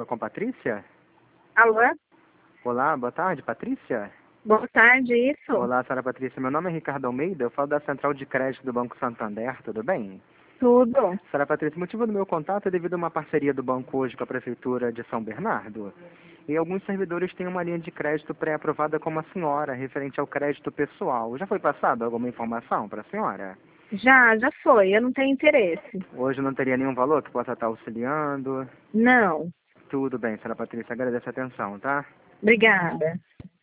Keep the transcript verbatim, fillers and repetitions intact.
com Patrícia? Alô? Olá, boa tarde, Patrícia? Boa tarde, isso? Olá, senhora Patrícia. Meu nome é Ricardo Almeida, eu falo da Central de Crédito do Banco Santander, tudo bem? Tudo. Senhora Patrícia, o motivo do meu contato é devido a uma parceria do banco hoje com a Prefeitura de São Bernardo. E alguns servidores têm uma linha de crédito pré-aprovada com a senhora, referente ao crédito pessoal. Já foi passado alguma informação para a senhora? Já, já foi, eu não tenho interesse. Hoje não teria nenhum valor que possa estar auxiliando? Não. Tudo bem, senhora Patrícia, agradeço a atenção, tá? Obrigada.